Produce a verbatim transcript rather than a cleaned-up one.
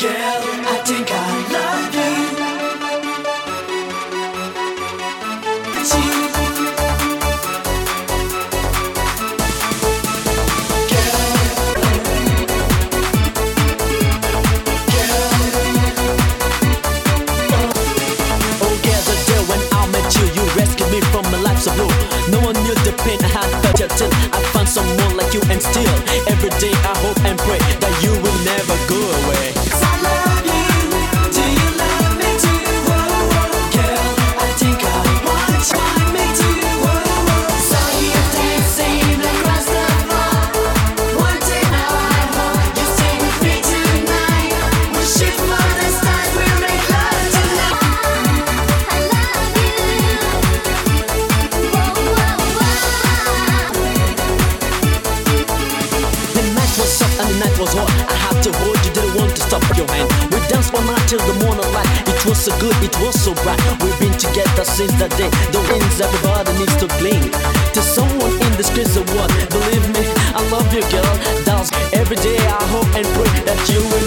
Girl, I think I love you. It's you. So blue. No one knew the pain I had felt yet till I found someone like you, and still every day I hope and pray that you will never go away. 'Cause I love you. Do you love me too? Whoa, whoa. Girl, I think I want you. Want me too? Whoa, whoa. Saw you dancing across the floor. Wondering how I hope you stay with me tonight. We'll shoot for the stars, we'll make love tonight. I love you. Whoa, whoa, whoa. The night was soft and the night was hot. I had to hold you, didn't want to stop your hand. We danced all night till the morning light. It was so good, it was so bright. We've been together since that day. The rings everybody needs to cling to someone in this crazy world. Believe me, I love you, girl. That's every day I hope and pray that you will